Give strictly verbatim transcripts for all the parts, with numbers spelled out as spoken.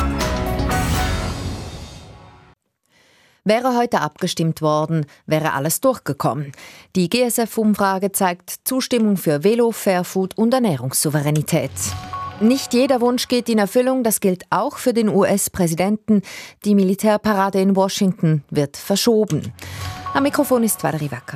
Wäre heute abgestimmt worden, wäre alles durchgekommen. Die G S F-Umfrage zeigt Zustimmung für Velo, Fairfood und Ernährungssouveränität. Nicht jeder Wunsch geht in Erfüllung, das gilt auch für den U S-Präsidenten. Die Militärparade in Washington wird verschoben. Am Mikrofon ist Valerie Wacker.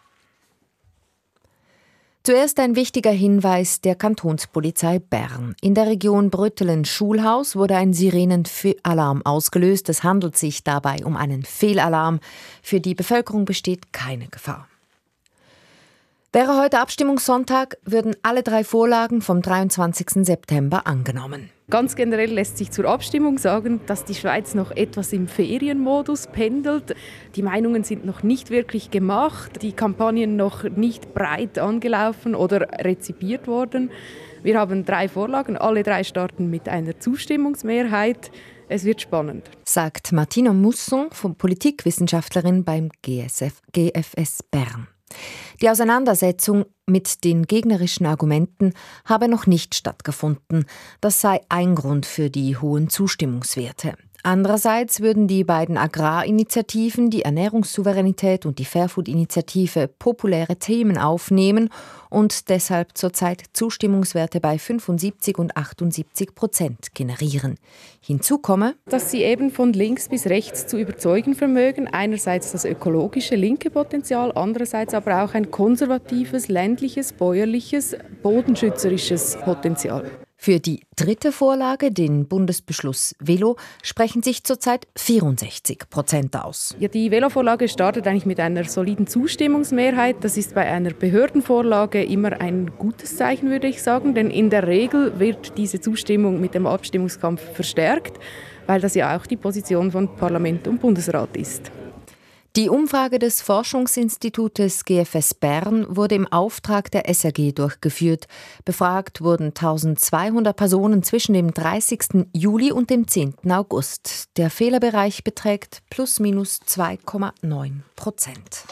Zuerst ein wichtiger Hinweis der Kantonspolizei Bern. In der Region Brüttelen-Schulhaus wurde ein Sirenenalarm ausgelöst. Es handelt sich dabei um einen Fehlalarm. Für die Bevölkerung besteht keine Gefahr. Wäre heute Abstimmungssonntag, würden alle drei Vorlagen vom dreiundzwanzigsten September angenommen. Ganz generell lässt sich zur Abstimmung sagen, dass die Schweiz noch etwas im Ferienmodus pendelt. Die Meinungen sind noch nicht wirklich gemacht, die Kampagnen noch nicht breit angelaufen oder rezipiert worden. Wir haben drei Vorlagen, alle drei starten mit einer Zustimmungsmehrheit. Es wird spannend, sagt Martina Musson, Politikwissenschaftlerin beim G S F, G F S Bern. Die Auseinandersetzung mit den gegnerischen Argumenten habe noch nicht stattgefunden. Das sei ein Grund für die hohen Zustimmungswerte. Andererseits würden die beiden Agrarinitiativen, die Ernährungssouveränität und die Fairfood-Initiative, populäre Themen aufnehmen und deshalb zurzeit Zustimmungswerte bei fünfundsiebzig und achtundsiebzig Prozent generieren. Hinzu komme, dass sie eben von links bis rechts zu überzeugen vermögen. Einerseits das ökologische linke Potenzial, andererseits aber auch ein konservatives, ländliches, bäuerliches, bodenschützerisches Potenzial. Für die dritte Vorlage, den Bundesbeschluss Velo, sprechen sich zurzeit vierundsechzig Prozent aus. Ja, die Velo-Vorlage startet eigentlich mit einer soliden Zustimmungsmehrheit. Das ist bei einer Behördenvorlage immer ein gutes Zeichen, würde ich sagen. Denn in der Regel wird diese Zustimmung mit dem Abstimmungskampf verstärkt, weil das ja auch die Position von Parlament und Bundesrat ist. Die Umfrage des Forschungsinstitutes G F S Bern wurde im Auftrag der S R G durchgeführt. Befragt wurden eintausendzweihundert Personen zwischen dem dreißigsten Juli und dem zehnten August. Der Fehlerbereich beträgt plus minus zwei Komma neun Prozent.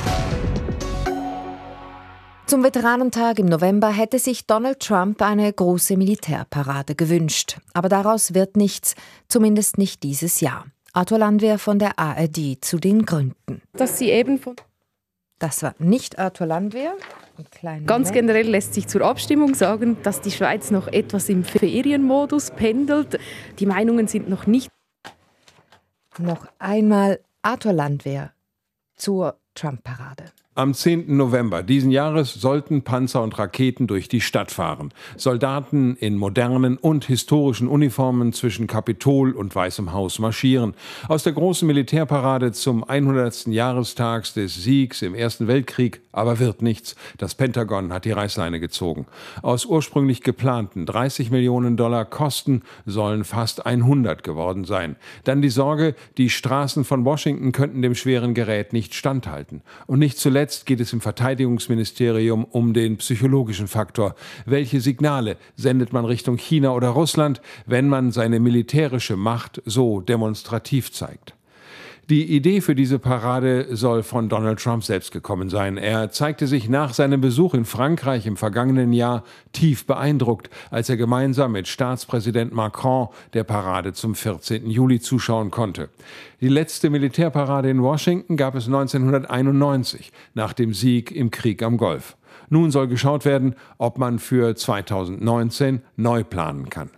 Zum Veteranentag im November hätte sich Donald Trump eine große Militärparade gewünscht. Aber daraus wird nichts, zumindest nicht dieses Jahr. Arthur Landwehr von der A R D zu den Gründen. Dass sie eben von das war nicht Arthur Landwehr. Ganz generell lässt sich zur Abstimmung sagen, dass die Schweiz noch etwas im Ferienmodus pendelt. Die Meinungen sind noch nicht. Noch einmal Arthur Landwehr zur Trump-Parade. Am zehnten November diesen Jahres sollten Panzer und Raketen durch die Stadt fahren. Soldaten in modernen und historischen Uniformen zwischen Kapitol und Weißem Haus marschieren. Aus der großen Militärparade zum hundertsten Jahrestag des Siegs im Ersten Weltkrieg aber wird nichts. Das Pentagon hat die Reißleine gezogen. Aus ursprünglich geplanten dreißig Millionen Dollar Kosten sollen fast hundert geworden sein. Dann die Sorge, die Straßen von Washington könnten dem schweren Gerät nicht standhalten. Und nicht zuletzt Jetzt geht es im Verteidigungsministerium um den psychologischen Faktor. Welche Signale sendet man Richtung China oder Russland, wenn man seine militärische Macht so demonstrativ zeigt? Die Idee für diese Parade soll von Donald Trump selbst gekommen sein. Er zeigte sich nach seinem Besuch in Frankreich im vergangenen Jahr tief beeindruckt, als er gemeinsam mit Staatspräsident Macron der Parade zum vierzehnten Juli zuschauen konnte. Die letzte Militärparade in Washington gab es neunzehnhunderteinundneunzig, nach dem Sieg im Krieg am Golf. Nun soll geschaut werden, ob man für zweitausendneunzehn neu planen kann.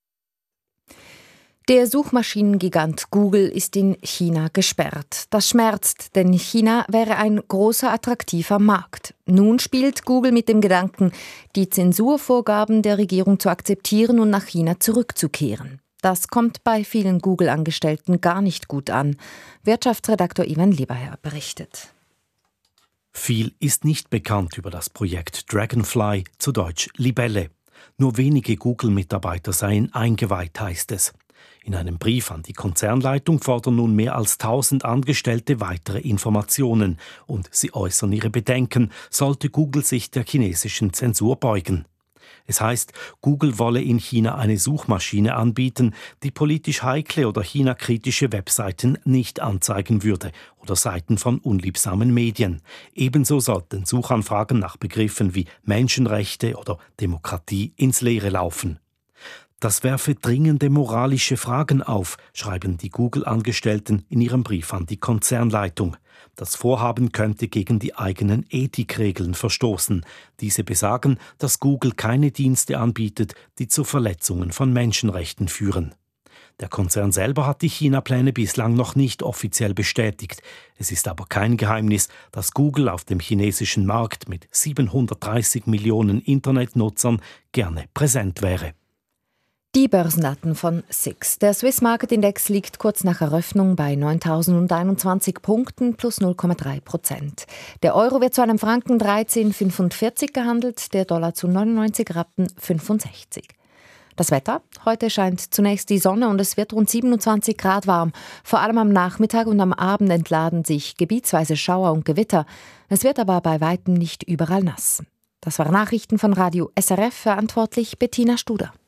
Der Suchmaschinengigant Google ist in China gesperrt. Das schmerzt, denn China wäre ein großer, attraktiver Markt. Nun spielt Google mit dem Gedanken, die Zensurvorgaben der Regierung zu akzeptieren und nach China zurückzukehren. Das kommt bei vielen Google-Angestellten gar nicht gut an. Wirtschaftsredaktor Ivan Lieberherr berichtet. Viel ist nicht bekannt über das Projekt Dragonfly, zu Deutsch Libelle. Nur wenige Google-Mitarbeiter seien eingeweiht, heißt es. In einem Brief an die Konzernleitung fordern nun mehr als tausend Angestellte weitere Informationen und sie äußern ihre Bedenken, sollte Google sich der chinesischen Zensur beugen. Es heißt, Google wolle in China eine Suchmaschine anbieten, die politisch heikle oder China-kritische Webseiten nicht anzeigen würde oder Seiten von unliebsamen Medien. Ebenso sollten Suchanfragen nach Begriffen wie Menschenrechte oder Demokratie ins Leere laufen. Das werfe dringende moralische Fragen auf, schreiben die Google-Angestellten in ihrem Brief an die Konzernleitung. Das Vorhaben könnte gegen die eigenen Ethikregeln verstoßen. Diese besagen, dass Google keine Dienste anbietet, die zu Verletzungen von Menschenrechten führen. Der Konzern selber hat die China-Pläne bislang noch nicht offiziell bestätigt. Es ist aber kein Geheimnis, dass Google auf dem chinesischen Markt mit siebenhundertdreißig Millionen Internetnutzern gerne präsent wäre. Die Börsendaten von S I X. Der Swiss Market Index liegt kurz nach Eröffnung bei neuntausendeinundzwanzig Punkten plus null Komma drei Prozent. Der Euro wird zu einem Franken dreizehn Komma fünfundvierzig gehandelt, der Dollar zu neunundneunzig Rappen fünfundsechzig. Das Wetter? Heute scheint zunächst die Sonne und es wird rund siebenundzwanzig Grad warm. Vor allem am Nachmittag und am Abend entladen sich gebietsweise Schauer und Gewitter. Es wird aber bei weitem nicht überall nass. Das waren Nachrichten von Radio S R F, verantwortlich Bettina Studer.